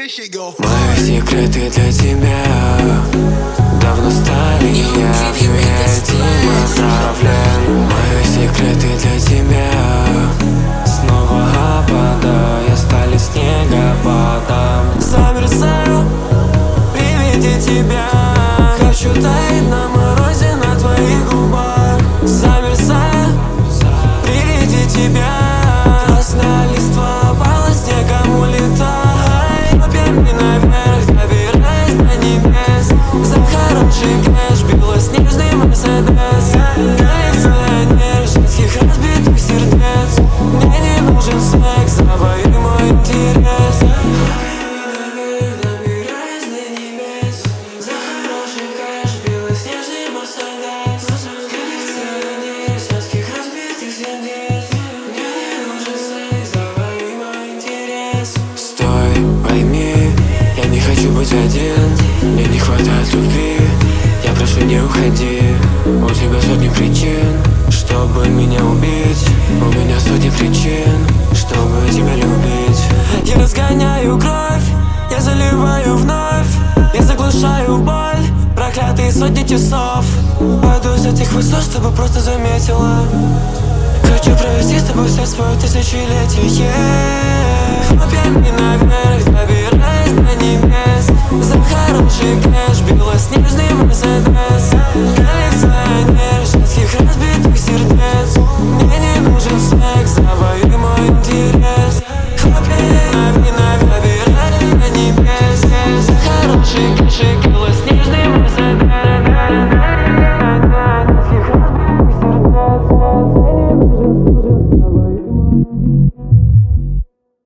Мои секреты для тебя давно стали необъятным отравлен. Мои секреты для тебя снова опадая стали снегопадом. Замерзаю при виде тебя, хочу таять на морозе на твоих губах. Замерзаю при виде тебя, красная листва пала, снегом улетай. Попьями наверх, добираясь до небес, за хороший кэш белоснежный Мерседес. Коллекционер женских разбитых сердец, мне не нужен секс, завоюй мой интерес. Добираясь до небес, за хороший кэш белоснежный Мерседес. Коллекционер женских разбитых сердец, мне не нужен секс, завоюй мой интерес. Стой, пойми, я не хочу быть один, мне не хватает любви, я прошу, не уходи. У тебя сотни причин, чтобы меня убить, у меня сотни причин, чтобы тебя любить. Я разгоняю кровь, я заливаю вновь, я заглушаю боль, проклятые сотни часов. Падаю с этих высот, чтобы просто заметила. Хочу провести с тобой все свое тысячелетие. Хлопьями наверх.